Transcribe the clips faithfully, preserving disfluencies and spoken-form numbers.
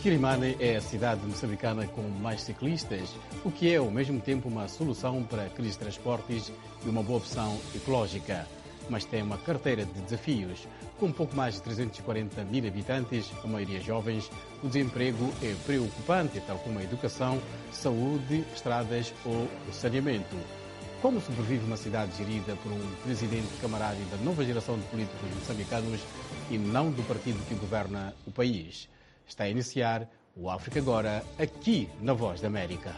Quilimane é a cidade moçambicana com mais ciclistas, o que é ao mesmo tempo uma solução para a crise de transportes e uma boa opção ecológica. Mas tem uma carteira de desafios. Com um pouco mais de trezentos e quarenta mil habitantes, a maioria jovens, o desemprego é preocupante, tal como a educação, saúde, estradas ou saneamento. Como sobrevive uma cidade gerida por um presidente camarário da nova geração de políticos moçambicanos e não do partido que governa o país? Está a iniciar o África Agora, aqui na Voz da América.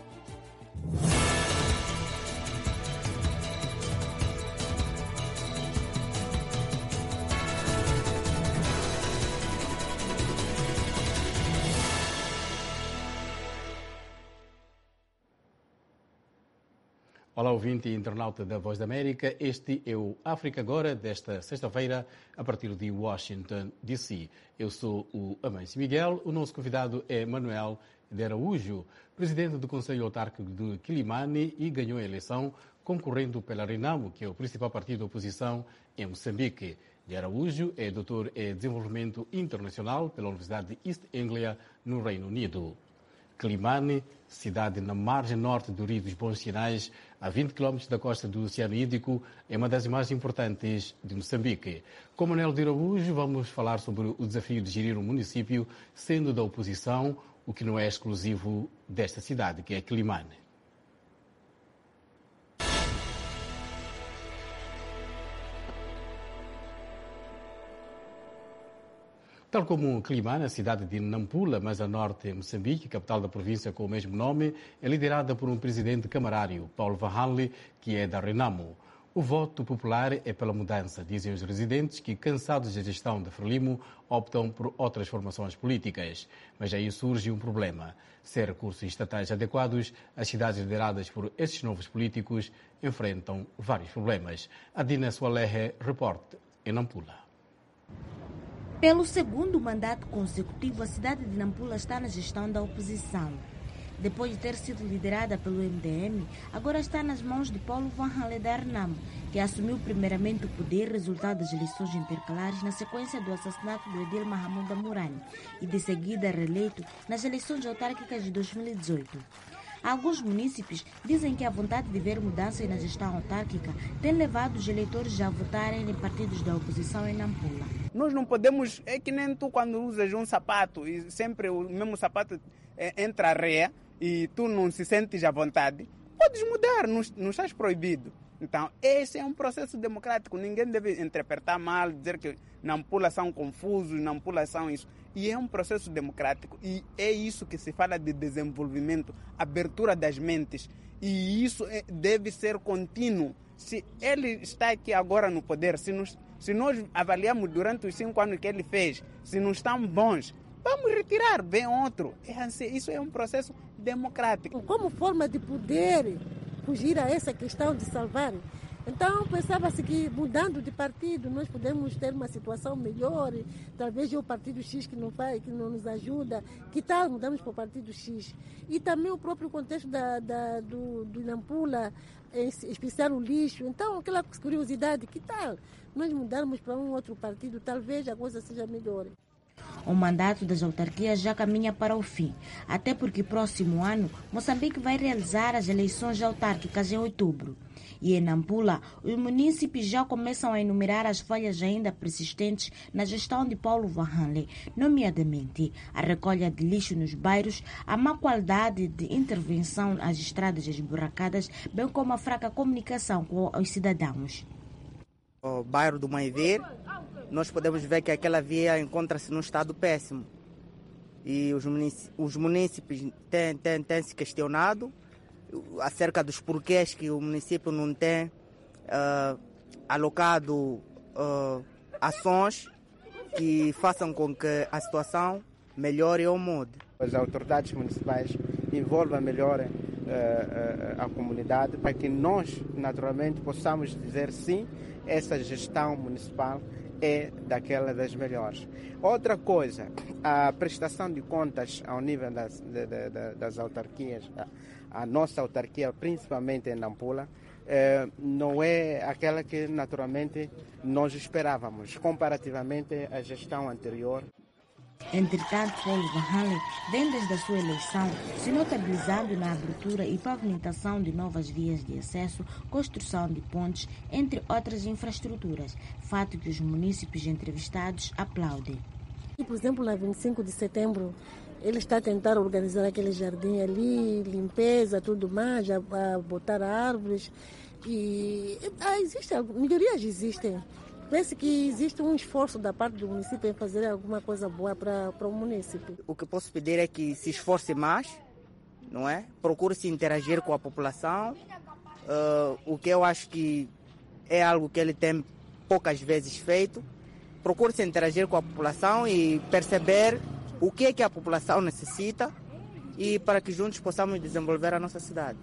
Olá, ouvinte e internauta da Voz da América. Este é o África Agora desta sexta-feira, a partir de Washington, D C. Eu sou o Amâncio Miguel. O nosso convidado é Manuel de Araújo, presidente do Conselho Autárquico de Quilimane, e ganhou a eleição concorrendo pela Renamo, que é o principal partido da oposição em Moçambique. De Araújo é doutor em Desenvolvimento Internacional pela Universidade de East Anglia, no Reino Unido. Quilimane, cidade na margem norte do Rio dos Bons Sinais, a vinte quilómetros da costa do Oceano Índico, é uma das mais importantes de Moçambique. Com Manuel de Araújo, vamos falar sobre o desafio de gerir um município sendo da oposição, o que não é exclusivo desta cidade, que é Quilimane. Tal como Quilimane, a cidade de Nampula, mais a norte de Moçambique, capital da província com o mesmo nome, é liderada por um presidente camarário, Paulo Van Hanle, que é da Renamo. O voto popular é pela mudança, dizem os residentes que, cansados da gestão da Frelimo, optam por outras formações políticas. Mas aí surge um problema. Sem recursos estatais adequados, as cidades lideradas por esses novos políticos enfrentam vários problemas. A Dina Sualehe reporta em Nampula. Pelo segundo mandato consecutivo, a cidade de Nampula está na gestão da oposição. Depois de ter sido liderada pelo M D M, agora está nas mãos de Paulo Van Hanle da Renamo, que assumiu primeiramente o poder resultado das eleições intercalares na sequência do assassinato do edil Mahamuda Murani e de seguida reeleito nas eleições autárquicas de dois mil e dezoito. Alguns munícipes dizem que a vontade de ver mudanças na gestão autárquica tem levado os eleitores a votarem em partidos da oposição em Nampula. Nós não podemos, é que nem tu quando usas um sapato e sempre o mesmo sapato entra a ré e tu não se sentes à vontade, podes mudar, não, não estás proibido. Então, esse é um processo democrático, ninguém deve interpretar mal, dizer que Nampula são confusos, Nampula são isso. E é um processo democrático e é isso que se fala de desenvolvimento, abertura das mentes. E isso é, deve ser contínuo. Se ele está aqui agora no poder, se, nos, se nós avaliamos durante os cinco anos que ele fez, se não estão bons, vamos retirar, vem outro. É assim, isso é um processo democrático. Como forma de poder fugir a essa questão de salvar. Então pensava-se que mudando de partido nós podemos ter uma situação melhor, talvez é o partido X que não faz, que não nos ajuda, que tal mudamos para o partido X? E também o próprio contexto da, da, do, do Nampula, em especial o lixo, então aquela curiosidade, que tal nós mudarmos para um outro partido, talvez a coisa seja melhor. O mandato das autarquias já caminha para o fim, até porque próximo ano Moçambique vai realizar as eleições autárquicas em outubro. E em Nampula, os munícipes já começam a enumerar as falhas ainda persistentes na gestão de Paulo Van Hanle, nomeadamente a recolha de lixo nos bairros, a má qualidade de intervenção às estradas esburacadas, bem como a fraca comunicação com os cidadãos. O bairro do Maiver, nós podemos ver que aquela via encontra-se num estado péssimo. E os munícipes, os munícipes têm, têm, têm se questionado acerca dos porquês que o município não tem uh, alocado uh, ações que façam com que a situação melhore ou mude. As autoridades municipais envolvam melhor uh, uh, a comunidade para que nós, naturalmente, possamos dizer sim, essa gestão municipal é daquela das melhores. Outra coisa, a prestação de contas ao nível das, de, de, de, das autarquias, a, a nossa autarquia, principalmente em Nampula, eh, não é aquela que naturalmente nós esperávamos, comparativamente à gestão anterior. Entretanto, Paulo Van vem desde a sua eleição se notabilizando na abertura e pavimentação de novas vias de acesso, construção de pontes, entre outras infraestruturas, fato que os munícipes entrevistados aplaudem. Por exemplo, na vinte e cinco de setembro, ele está a tentar organizar aquele jardim ali, limpeza, tudo mais, a, a botar árvores. E ah, existe, melhorias existem. Parece que existe um esforço da parte do município em fazer alguma coisa boa para, para o município. O que posso pedir é que se esforce mais, não é? Procure se interagir com a população, uh, o que eu acho que é algo que ele tem poucas vezes feito. Procure se interagir com a população e perceber o que é que a população necessita e para que juntos possamos desenvolver a nossa cidade.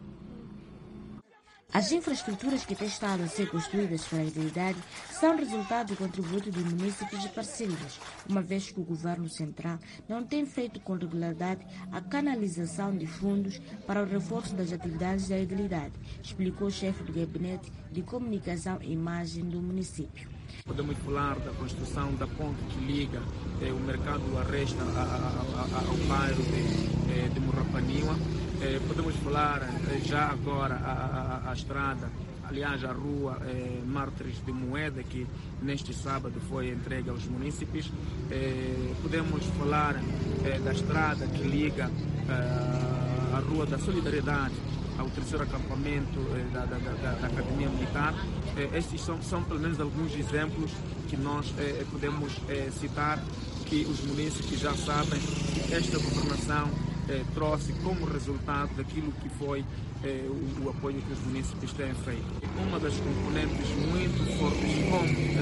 As infraestruturas que têm estado a ser construídas pela entidade são resultado do contributo de munícipes e parcerias, uma vez que o governo central não tem feito com regularidade a canalização de fundos para o reforço das atividades da entidade, explicou o chefe do gabinete de comunicação e imagem do município. Podemos falar da construção da ponte que liga eh, o mercado do Arresta a, a, a, ao bairro de, eh, de Morrapaniwa. Eh, podemos falar eh, já agora a, a, a estrada, aliás a rua eh, Mártires de Moeda, que neste sábado foi entregue aos munícipes. Eh, podemos falar eh, da estrada que liga eh, a Rua da Solidariedade ao terceiro acampamento eh, da, da, da, da Academia Militar. Eh, estes são, são pelo menos alguns exemplos que nós eh, podemos eh, citar, que os munícipes já sabem que esta governação eh, trouxe como resultado daquilo que foi eh, o, o apoio que os munícipes têm feito. Uma das componentes muito fortes como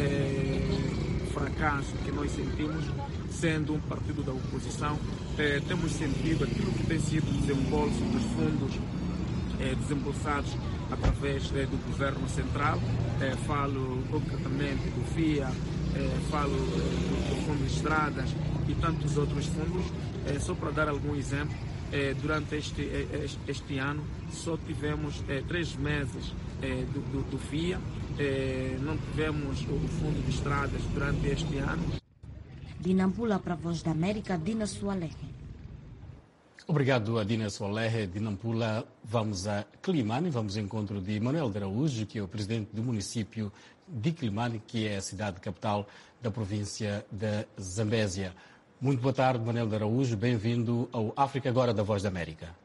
eh, fracasso que nós sentimos, sendo um partido da oposição, eh, temos sentido aquilo que tem sido o desembolso dos fundos Eh, desembolsados através eh, do governo central. Eh, falo concretamente do F I A, eh, falo eh, do, do Fundo de Estradas e tantos outros fundos. Eh, só para dar algum exemplo, eh, durante este, eh, este ano só tivemos eh, três meses eh, do, do, do F I A, eh, não tivemos o Fundo de Estradas durante este ano. De Nampula para a Voz da América, Dina Sualehe. Obrigado, Adina Soalerre. De Nampula, vamos a Climane, vamos ao encontro de Manuel de Araújo, que é o presidente do município de Climane, que é a cidade capital da província da Zambésia. Muito boa tarde, Manuel de Araújo, bem-vindo ao África Agora da Voz da América.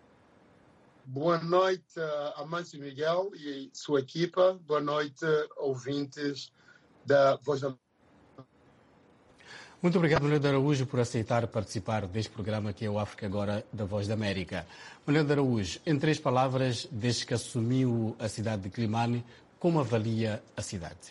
Boa noite, Amâncio Miguel e sua equipa, boa noite, ouvintes da Voz da América. Muito obrigado, Manuel de Araújo, por aceitar participar deste programa que é o África Agora da Voz da América. Manuel de Araújo, em três palavras, desde que assumiu a cidade de Climane, como avalia a cidade?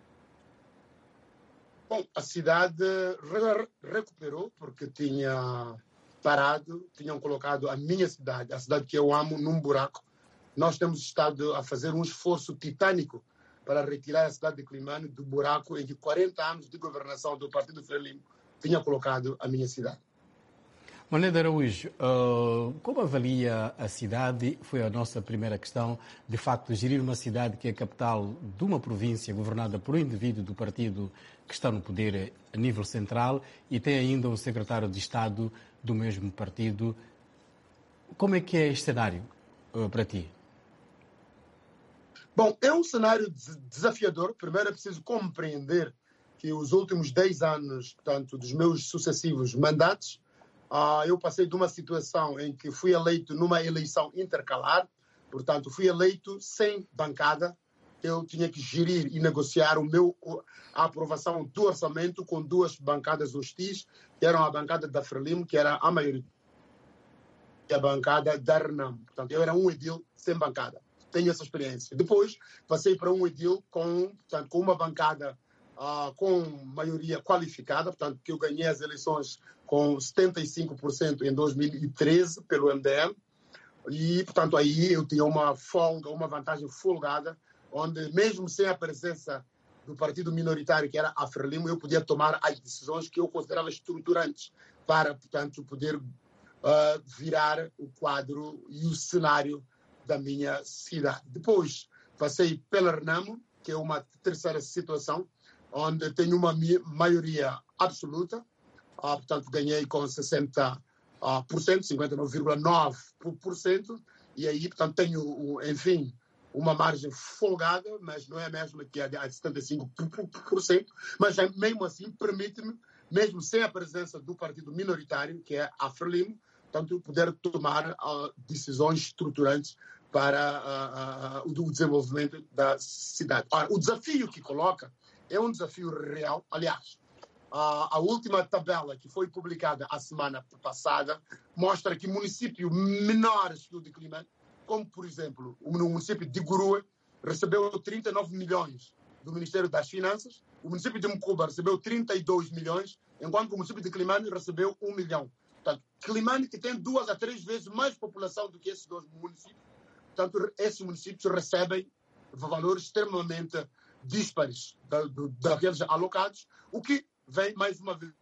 Bom, a cidade re recuperou porque tinha parado, tinham colocado a minha cidade, a cidade que eu amo, num buraco. Nós temos estado a fazer um esforço titânico para retirar a cidade de Climane do buraco em que quarenta anos de governação do Partido Frelimo tinha colocado a minha cidade. Manuel de Araújo, uh, como avalia a cidade? Foi a nossa primeira questão. De facto, gerir uma cidade que é a capital de uma província governada por um indivíduo do partido que está no poder a nível central e tem ainda um secretário de Estado do mesmo partido. Como é que é este cenário uh, para ti? Bom, é um cenário desafiador. Primeiro é preciso compreender que os últimos dez anos, portanto, dos meus sucessivos mandatos, uh, eu passei de uma situação em que fui eleito numa eleição intercalar, portanto, fui eleito sem bancada. Eu tinha que gerir e negociar o meu, a aprovação do orçamento com duas bancadas hostis, que eram a bancada da Frelimo, que era a maioria, e a bancada da Renam. Portanto, eu era um edil sem bancada. Tenho essa experiência. Depois, passei para um edil com, portanto, com uma bancada uh, com maioria qualificada, portanto, que eu ganhei as eleições com setenta e cinco por cento em dois mil e treze pelo M D M. E, portanto, aí eu tinha uma folga, uma vantagem folgada, onde mesmo sem a presença do partido minoritário, que era a Frelimo, eu podia tomar as decisões que eu considerava estruturantes para, portanto, poder uh, virar o quadro e o cenário da minha cidade. Depois passei pela Renamo, que é uma terceira situação, onde tenho uma maioria absoluta, ah, portanto, ganhei com sessenta por cento, cinquenta e nove vírgula nove por cento, e aí, portanto, tenho, enfim, uma margem folgada, mas não é a mesma que a de setenta e cinco por cento, mas mesmo assim permite-me, mesmo sem a presença do partido minoritário, que é a Frelimo, portanto, poder tomar uh, decisões estruturantes para uh, uh, o desenvolvimento da cidade. Ora, o desafio que coloca é um desafio real. Aliás, uh, a última tabela que foi publicada a semana passada mostra que municípios menores que o de Climane, como, por exemplo, no município de Gurue, recebeu trinta e nove milhões do Ministério das Finanças, o município de Mucuba recebeu trinta e dois milhões, enquanto o município de Climane recebeu um milhão. Portanto, Climane, que tem duas a três vezes mais população do que esses dois municípios, portanto, esses municípios recebem valores extremamente díspares da, do, daqueles alocados, o que vem, mais uma vez,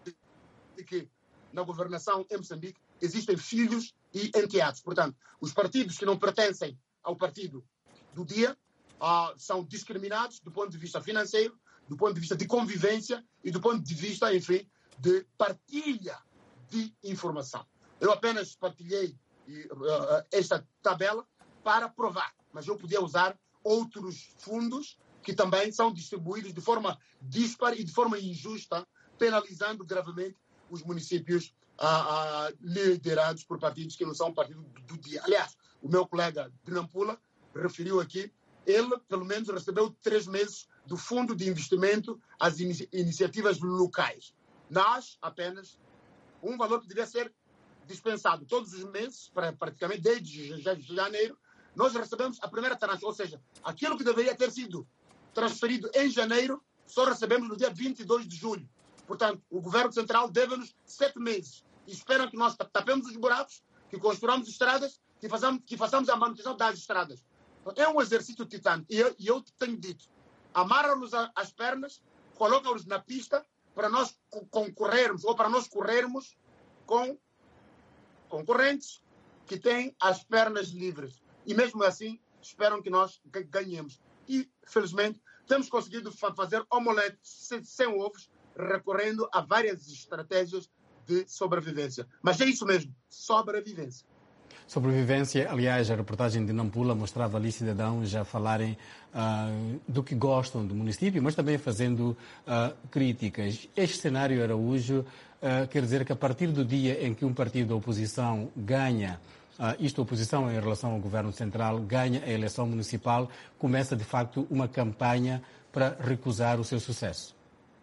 de que na governação em Moçambique existem filhos e enteados. Portanto, os partidos que não pertencem ao partido do dia uh, são discriminados do ponto de vista financeiro, do ponto de vista de convivência e do ponto de vista, enfim, de partilha de informação. Eu apenas partilhei uh, esta tabela para provar, mas eu podia usar outros fundos que também são distribuídos de forma dispar e de forma injusta, penalizando gravemente os municípios uh, uh, liderados por partidos que não são partido do, do dia. Aliás, o meu colega de Nampula referiu aqui, ele pelo menos recebeu três meses do Fundo de Investimento às inici iniciativas locais. Nós, apenas, um valor que devia ser dispensado todos os meses, pra, praticamente desde janeiro, nós recebemos a primeira tranche, ou seja, aquilo que deveria ter sido transferido em janeiro, só recebemos no dia vinte e dois de julho. Portanto, o governo central deve-nos sete meses. E esperam que nós tapemos os buracos, que construamos estradas, que façamos, que façamos a manutenção das estradas. É um exercício titânico. E eu, e eu tenho dito, amarram-nos as pernas, colocam-nos na pista para nós concorrermos, ou para nós corrermos com concorrentes que têm as pernas livres. E mesmo assim, esperam que nós ganhemos. E, felizmente, temos conseguido fazer omelete sem ovos, recorrendo a várias estratégias de sobrevivência. Mas é isso mesmo, sobrevivência. Sobrevivência, aliás, a reportagem de Nampula mostrava ali cidadãos a falarem uh, do que gostam do município, mas também fazendo uh, críticas. Este cenário Araújo uh, quer dizer que a partir do dia em que um partido da oposição ganha, uh, isto a oposição em relação ao governo central, ganha a eleição municipal, começa de facto uma campanha para recusar o seu sucesso.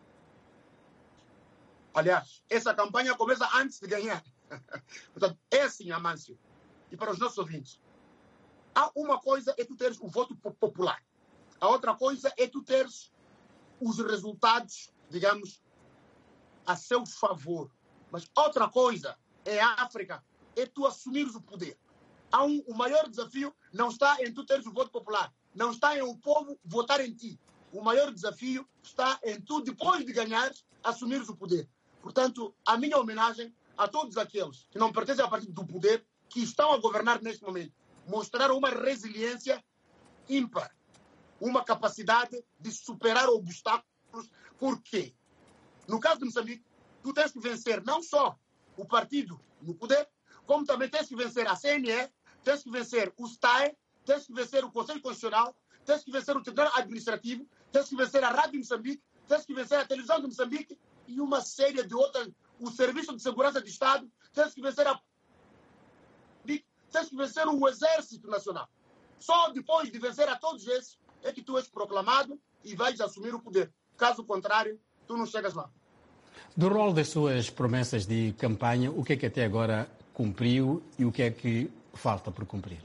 Aliás, essa campanha começa antes de ganhar. Portanto, é assim, Amâncio. E para os nossos ouvintes, há uma coisa é tu teres o voto popular. A outra coisa é tu teres os resultados, digamos, a seu favor. Mas outra coisa é a África, é tu assumires o poder. Há um, o maior desafio não está em tu teres o voto popular, não está em o povo votar em ti. O maior desafio está em tu, depois de ganhares, assumires o poder. Portanto, a minha homenagem a todos aqueles que não pertencem ao partido do poder, que estão a governar neste momento, mostraram uma resiliência ímpar, uma capacidade de superar obstáculos. Por quê? No caso de Moçambique, tu tens que vencer não só o partido no poder, como também tens que vencer a C N E, tens que vencer o S T A E, tens que vencer o Conselho Constitucional, tens que vencer o Tribunal Administrativo, tens que vencer a Rádio de Moçambique, tens que vencer a Televisão de Moçambique e uma série de outras, o Serviço de Segurança de Estado, tens que vencer a tens que vencer o Exército Nacional. Só depois de vencer a todos esses é que tu és proclamado e vais assumir o poder. Caso contrário, tu não chegas lá. Do rol das suas promessas de campanha, o que é que até agora cumpriu e o que é que falta por cumprir?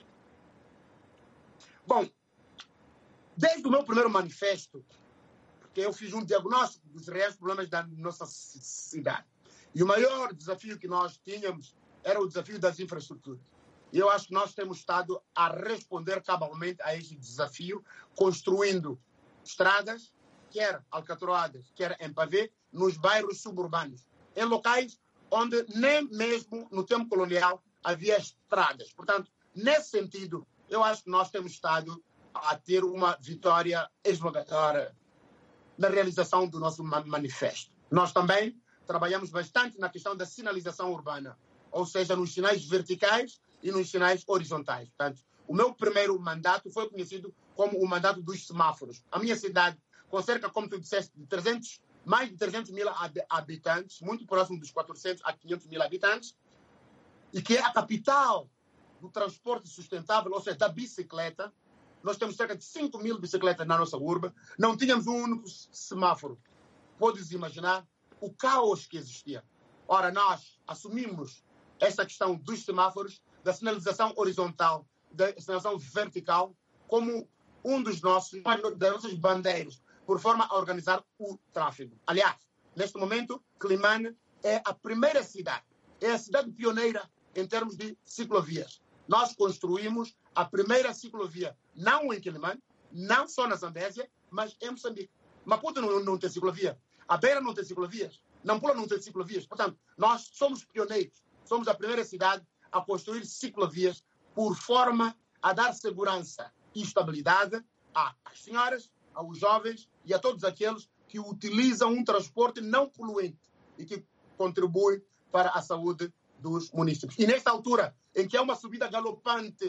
Bom, desde o meu primeiro manifesto, porque eu fiz um diagnóstico dos reais problemas da nossa cidade. E o maior desafio que nós tínhamos era o desafio das infraestruturas. E eu acho que nós temos estado a responder cabalmente a este desafio, construindo estradas, quer alcatroadas, quer em pavê, nos bairros suburbanos, em locais onde nem mesmo no tempo colonial havia estradas. Portanto, nesse sentido, eu acho que nós temos estado a ter uma vitória esmagadora na realização do nosso manifesto. Nós também trabalhamos bastante na questão da sinalização urbana, ou seja, nos sinais verticais e nos sinais horizontais. Portanto, o meu primeiro mandato foi conhecido como o mandato dos semáforos. A minha cidade, com cerca, como tu disseste, de trezentos, mais de trezentos mil habitantes, muito próximo dos quatrocentos a quinhentos mil habitantes, e que é a capital do transporte sustentável, ou seja, da bicicleta. Nós temos cerca de cinco mil bicicletas na nossa urba, não tínhamos um único semáforo. Podes imaginar o caos que existia. Ora, nós assumimos esta questão dos semáforos, da sinalização horizontal, da sinalização vertical, como um dos nossos, das nossas bandeiras, por forma a organizar o tráfego. Aliás, neste momento, Climane é a primeira cidade, é a cidade pioneira em termos de ciclovias. Nós construímos a primeira ciclovia, não em Quelimane, não só na Zambésia, mas em Moçambique. Maputo não, não tem ciclovia, a Beira não tem ciclovias, Nampula não tem ciclovias. Portanto, nós somos pioneiros, somos a primeira cidade a construir ciclovias por forma a dar segurança e estabilidade às senhoras, aos jovens e a todos aqueles que utilizam um transporte não poluente e que contribuem para a saúde dos municípios. E nesta altura, em que é uma subida galopante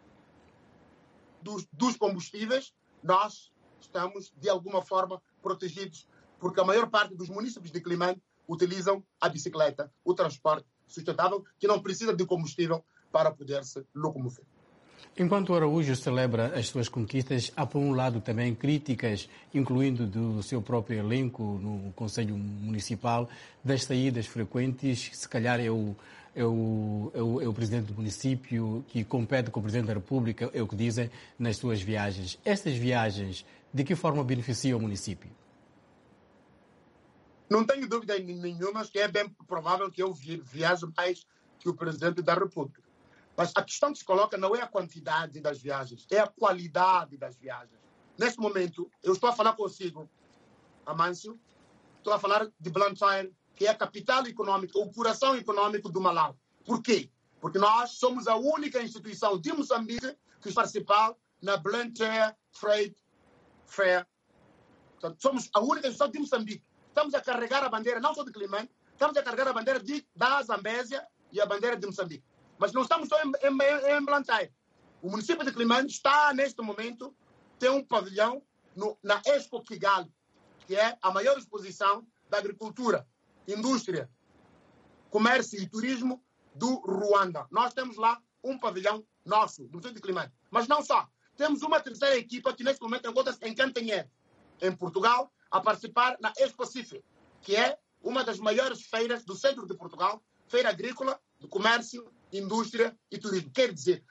dos, dos combustíveis, nós estamos, de alguma forma, protegidos, porque a maior parte dos municípios de Climane utilizam a bicicleta, o transporte sustentável, que não precisa de combustível para poder se locomover. Enquanto Araújo celebra as suas conquistas, há por um lado também críticas, incluindo do seu próprio elenco no Conselho Municipal, das saídas frequentes. Se calhar é o, é o, é o, é o Presidente do município que compete com o Presidente da República, é o que dizem nas suas viagens. Estas viagens, de que forma beneficiam o município? Não tenho dúvida nenhuma que é bem provável que eu viaje mais que o Presidente da República. Mas a questão que se coloca não é a quantidade das viagens, é a qualidade das viagens. Neste momento, eu estou a falar consigo, Amâncio, estou a falar de Blantyre, que é a capital econômica, o coração econômico do Malawi. Por quê? Porque nós somos a única instituição de Moçambique que participou na Blantyre Trade Fair. Portanto, somos a única instituição de Moçambique. Estamos a carregar a bandeira, não só de Climane, estamos a carregar a bandeira de, da Zambésia e a bandeira de Moçambique. Mas não estamos só em, em, em Blantyre. O município de Climane está, neste momento, tem um pavilhão no, na Expo Kigali, que é a maior exposição da agricultura, indústria, comércio e turismo do Ruanda. Nós temos lá um pavilhão nosso, do município de Climane. Mas não só. Temos uma terceira equipa que, neste momento, encontra-se em Cantanhede, em Portugal, a participar na Expo Cifre, que é uma das maiores feiras do centro de Portugal, feira agrícola, de comércio, indústria e turismo. Quer dizer,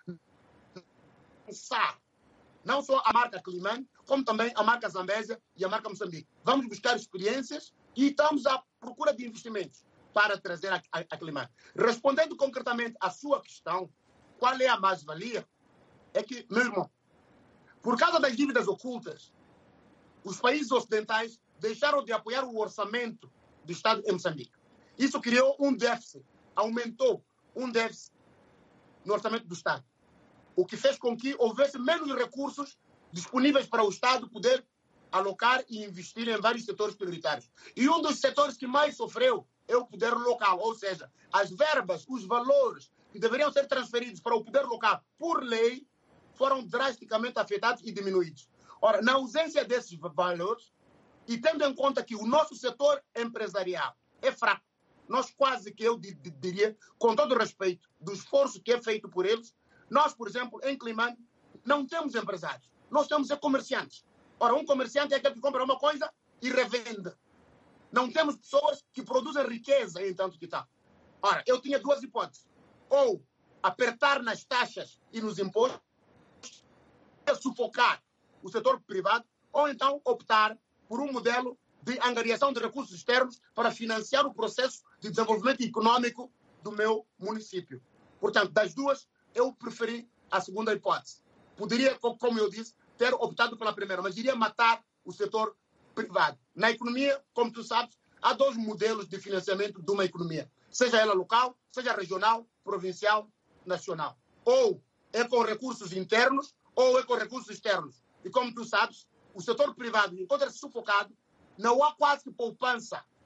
não só a marca Climane, como também a marca Zambésia e a marca Moçambique. Vamos buscar experiências e estamos à procura de investimentos para trazer a, a, a Climane. Respondendo concretamente à sua questão, qual é a mais-valia? É que, meu irmão, por causa das dívidas ocultas, os países ocidentais deixaram de apoiar o orçamento do Estado em Moçambique. Isso criou um déficit, aumentou um déficit no orçamento do Estado, o que fez com que houvesse menos recursos disponíveis para o Estado poder alocar e investir em vários setores prioritários. E um dos setores que mais sofreu é o poder local, ou seja, as verbas, os valores que deveriam ser transferidos para o poder local por lei foram drasticamente afetados e diminuídos. Ora, na ausência desses valores, e tendo em conta que o nosso setor empresarial é fraco, nós quase que eu diria, com todo o respeito do esforço que é feito por eles, nós, por exemplo, em Climane, não temos empresários, nós temos é comerciantes. Ora, um comerciante é aquele que compra uma coisa e revende. Não temos pessoas que produzem riqueza em tanto que está. Ora, eu tinha duas hipóteses. Ou apertar nas taxas e nos impostos, sufocar o setor privado, ou então optar por um modelo de angariação de recursos externos para financiar o processo de desenvolvimento econômico do meu município. Portanto, das duas, eu preferi a segunda hipótese. Poderia, como eu disse, ter optado pela primeira, mas iria matar o setor privado. Na economia, como tu sabes, há dois modelos de financiamento de uma economia, seja ela local, seja regional, provincial, nacional. Ou é com recursos internos, ou é com recursos externos. E como tu sabes, o setor privado encontra-se sufocado, não há quase poupança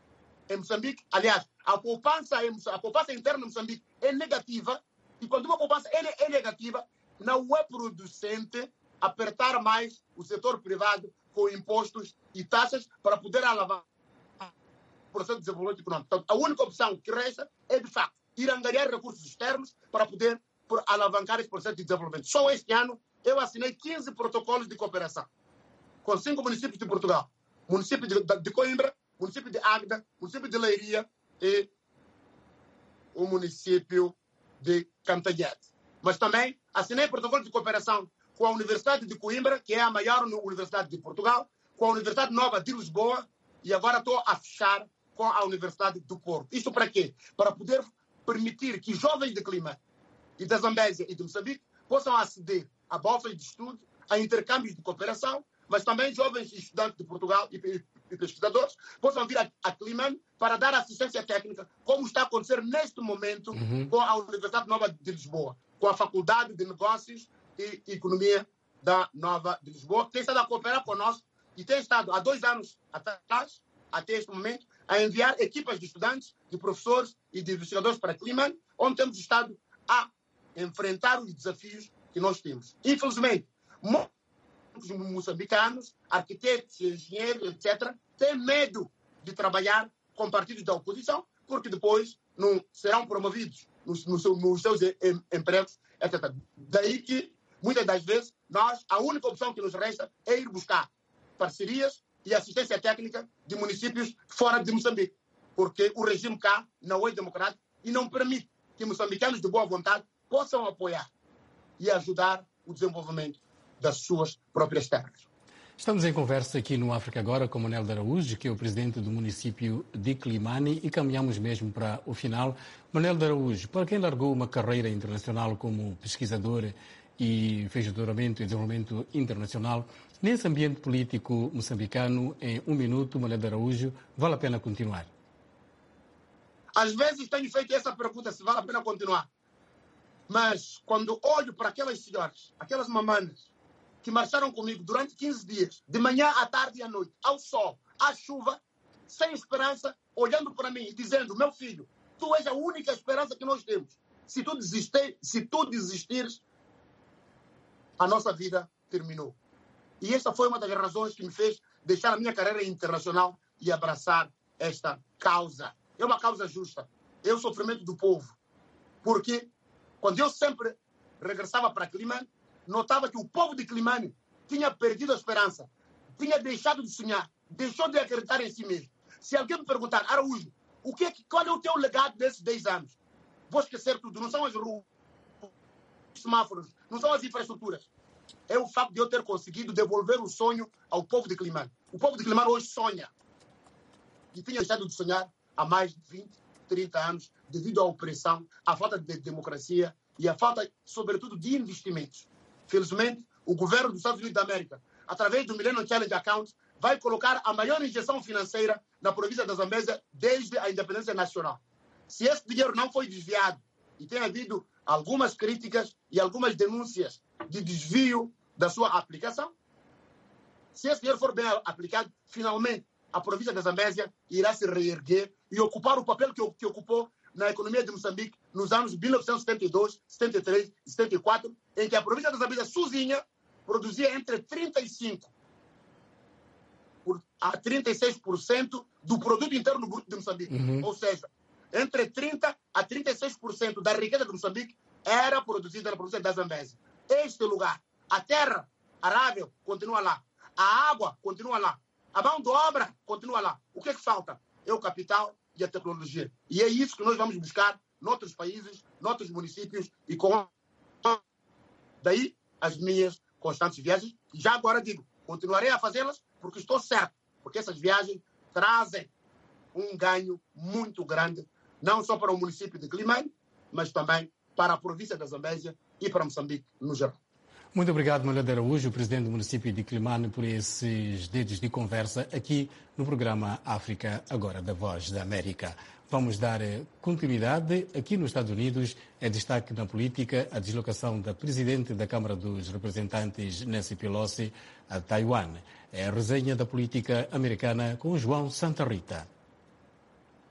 em Moçambique, aliás, a poupança, em, a poupança interna em Moçambique é negativa, e quando uma poupança é, é negativa, não é producente apertar mais o setor privado com impostos e taxas para poder alavancar o processo de desenvolvimento econômico. Então, a única opção que resta é, de facto, ir angariar recursos externos para poder por alavancar esse processo de desenvolvimento. Só este ano eu assinei quinze protocolos de cooperação com cinco municípios de Portugal. Município de, de Coimbra, município de Águeda, município de Leiria e o município de Cantanhete. Mas também assinei protocolos de cooperação com a Universidade de Coimbra, que é a maior universidade de Portugal, com a Universidade Nova de Lisboa e agora estou a fechar com a Universidade do Porto. Isto para quê? Para poder permitir que jovens de Climane e da Zambésia e de Moçambique possam aceder a bolsas de estudo, a intercâmbios de cooperação, mas também jovens estudantes de Portugal e, e, e pesquisadores possam vir a, a Climane para dar assistência técnica, como está a acontecer neste momento uhum. com a Universidade Nova de Lisboa, com a Faculdade de Negócios e Economia da Nova de Lisboa, que tem estado a cooperar conosco e tem estado há dois anos atrás, até este momento, a enviar equipas de estudantes, de professores e de investigadores para Climane, onde temos estado a enfrentar os desafios que nós temos. Infelizmente, muitos moçambicanos, arquitetos, engenheiros, etcétera, têm medo de trabalhar com partidos da oposição, porque depois não serão promovidos nos, nos, nos seus em, empregos, etcétera. Daí que, muitas das vezes, nós, a única opção que nos resta é ir buscar parcerias e assistência técnica de municípios fora de Moçambique, porque o regime cá não é democrático e não permite que moçambicanos de boa vontade possam apoiar e ajudar o desenvolvimento das suas próprias terras. Estamos em conversa aqui no África Agora com Manuel de Araújo, que é o presidente do município de Climane, e caminhamos mesmo para o final. Manuel de Araújo, para quem largou uma carreira internacional como pesquisador e fez doutoramento em desenvolvimento internacional, nesse ambiente político moçambicano, em um minuto, Manuel de Araújo, vale a pena continuar? Às vezes tenho feito essa pergunta, se vale a pena continuar. Mas quando olho para aquelas senhoras, aquelas mamanas, que marcharam comigo durante quinze dias, de manhã à tarde e à noite, ao sol, à chuva, sem esperança, olhando para mim e dizendo: meu filho, tu és a única esperança que nós temos. Se tu desistir, se tu desistires, a nossa vida terminou. E esta foi uma das razões que me fez deixar a minha carreira internacional e abraçar esta causa. É uma causa justa. É o sofrimento do povo. Porque quando eu sempre regressava para Climane, notava que o povo de Climane tinha perdido a esperança, tinha deixado de sonhar, deixou de acreditar em si mesmo. Se alguém me perguntar: Araújo, o que é, qual é o teu legado desses dez anos? Vou esquecer tudo. Não são as ruas, os semáforos, não são as infraestruturas. É o facto de eu ter conseguido devolver o sonho ao povo de Climane. O povo de Climane hoje sonha. E tinha deixado de sonhar há mais de vinte, trinta anos, devido à opressão, à falta de democracia e à falta, sobretudo, de investimentos. Felizmente, o governo dos Estados Unidos da América, através do Millennium Challenge Account, vai colocar a maior injeção financeira na província da Zambésia desde a independência nacional. Se esse dinheiro não foi desviado, e tem havido algumas críticas e algumas denúncias de desvio da sua aplicação, se esse dinheiro for bem aplicado, finalmente a província da Zambésia irá se reerguer e ocupar o papel que, que ocupou na economia de Moçambique nos anos mil novecentos e setenta e dois, setenta e três e setenta e quatro, em que a província da Zambésia sozinha produzia entre trinta e cinco a trinta e seis por cento do produto interno bruto de Moçambique. Uhum. Ou seja, entre trinta a trinta e seis por cento da riqueza de Moçambique era produzida na província da Zambésia. Este lugar, a terra arável continua lá, a água continua lá, a mão de obra continua lá. O que é que falta? É o capital e a tecnologia. E é isso que nós vamos buscar noutros países, noutros municípios e com... Daí as minhas constantes viagens. E já agora digo, continuarei a fazê-las porque estou certo, porque essas viagens trazem um ganho muito grande, não só para o município de Climane, mas também para a província da Zambésia e para Moçambique no geral. Muito obrigado, Manuel de Araújo, presidente do município de Climane, por esses dedos de conversa aqui no programa África Agora, da Voz da América. Vamos dar continuidade. Aqui nos Estados Unidos, é destaque na política a deslocação da presidente da Câmara dos Representantes, Nancy Pelosi, a Taiwan. É a resenha da política americana com João Santa Rita.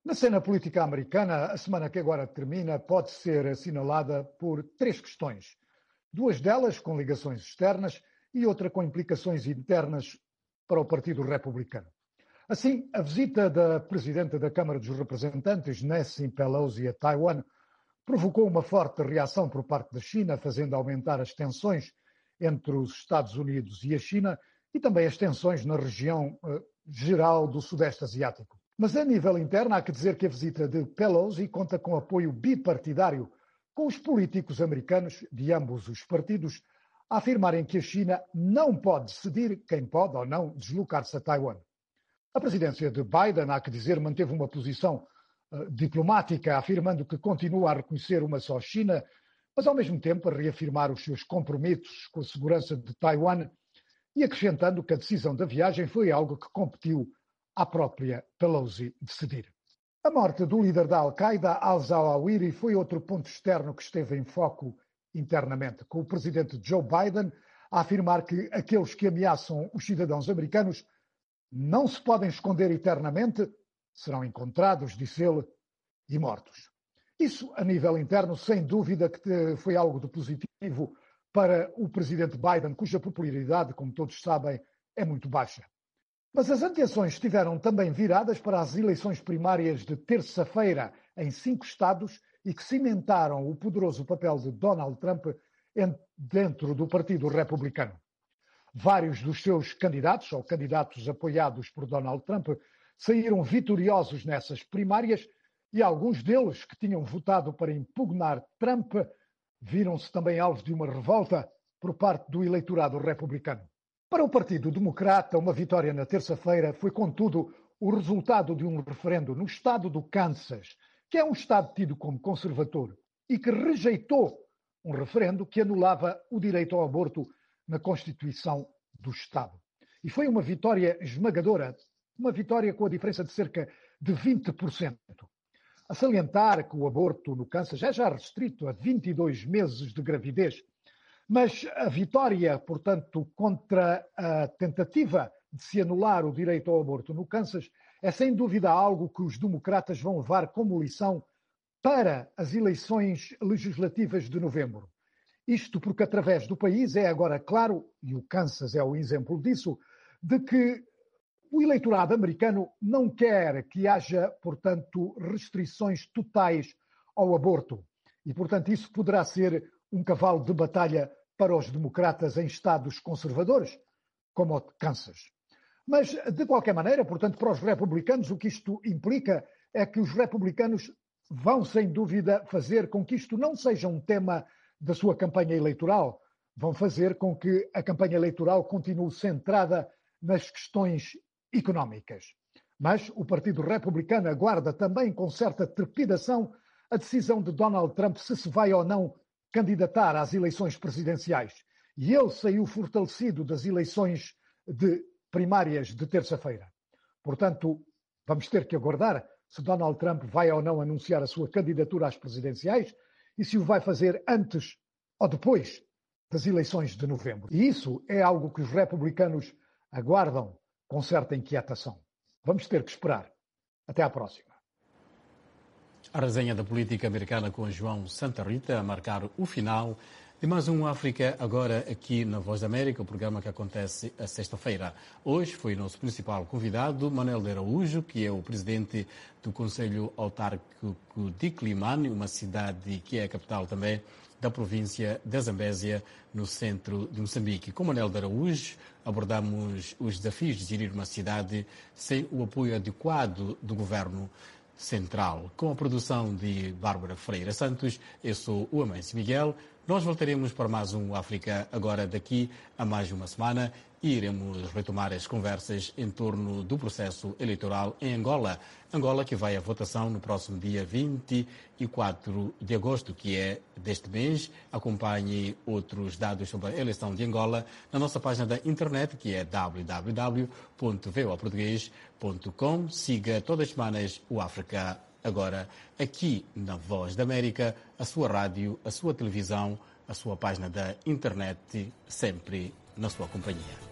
Na cena política americana, a semana que agora termina pode ser assinalada por três questões. Duas delas com ligações externas e outra com implicações internas para o Partido Republicano. Assim, a visita da Presidenta da Câmara dos Representantes, Nancy Pelosi, a Taiwan, provocou uma forte reação por parte da China, fazendo aumentar as tensões entre os Estados Unidos e a China e também as tensões na região uh, geral do Sudeste Asiático. Mas a nível interno há que dizer que a visita de Pelosi conta com apoio bipartidário com os políticos americanos de ambos os partidos a afirmarem que a China não pode decidir quem pode ou não deslocar-se a Taiwan. A presidência de Biden, há que dizer, manteve uma posição uh, diplomática, afirmando que continua a reconhecer uma só China, mas ao mesmo tempo a reafirmar os seus compromissos com a segurança de Taiwan e acrescentando que a decisão da viagem foi algo que competiu à própria Pelosi decidir. A morte do líder da Al-Qaeda, al-Zawahiri, foi outro ponto externo que esteve em foco internamente, com o presidente Joe Biden a afirmar que aqueles que ameaçam os cidadãos americanos não se podem esconder eternamente, serão encontrados, disse ele, e mortos. Isso, a nível interno, sem dúvida que foi algo de positivo para o presidente Biden, cuja popularidade, como todos sabem, é muito baixa. Mas as atenções estiveram também viradas para as eleições primárias de terça-feira em cinco estados e que cimentaram o poderoso papel de Donald Trump dentro do Partido Republicano. Vários dos seus candidatos, ou candidatos apoiados por Donald Trump, saíram vitoriosos nessas primárias e alguns deles que tinham votado para impugnar Trump viram-se também alvos de uma revolta por parte do eleitorado republicano. Para o Partido Democrata, uma vitória na terça-feira foi, contudo, o resultado de um referendo no estado do Kansas, que é um estado tido como conservador e que rejeitou um referendo que anulava o direito ao aborto na Constituição do Estado. E foi uma vitória esmagadora, uma vitória com a diferença de cerca de vinte por cento. A salientar que o aborto no Kansas é já restrito a vinte e dois meses de gravidez, mas a vitória, portanto, contra a tentativa de se anular o direito ao aborto no Kansas é sem dúvida algo que os democratas vão levar como lição para as eleições legislativas de novembro. Isto porque através do país é agora claro, e o Kansas é o exemplo disso, de que o eleitorado americano não quer que haja, portanto, restrições totais ao aborto. E, portanto, isso poderá ser um cavalo de batalha para os democratas em estados conservadores, como o Kansas. Mas, de qualquer maneira, portanto, para os republicanos, o que isto implica é que os republicanos vão, sem dúvida, fazer com que isto não seja um tema da sua campanha eleitoral, vão fazer com que a campanha eleitoral continue centrada nas questões económicas. Mas o Partido Republicano aguarda também com certa trepidação a decisão de Donald Trump se se vai ou não candidatar às eleições presidenciais. E ele saiu fortalecido das eleições de primárias de terça-feira. Portanto, vamos ter que aguardar se Donald Trump vai ou não anunciar a sua candidatura às presidenciais e se o vai fazer antes ou depois das eleições de novembro. E isso é algo que os republicanos aguardam com certa inquietação. Vamos ter que esperar. Até à próxima. A resenha da política americana com João Santa Rita a marcar o final de mais um África Agora aqui na Voz da América, o programa que acontece a sexta-feira. Hoje foi o nosso principal convidado, Manuel de Araújo, que é o presidente do Conselho Autárquico de Climane, uma cidade que é a capital também da província da Zambésia, no centro de Moçambique. Com Manuel de Araújo, abordamos os desafios de gerir uma cidade sem o apoio adequado do governo central. Com a produção de Bárbara Freira Santos, eu sou o Amâncio Miguel. Nós voltaremos para mais um África Agora daqui a mais uma semana e iremos retomar as conversas em torno do processo eleitoral em Angola. Angola que vai à votação no próximo dia vinte e quatro de agosto, que é deste mês. Acompanhe outros dados sobre a eleição de Angola na nossa página da internet, que é w w w ponto v o a português ponto com. Siga todas as semanas o África Agora, aqui na Voz da América, a sua rádio, a sua televisão, a sua página da internet, sempre na sua companhia.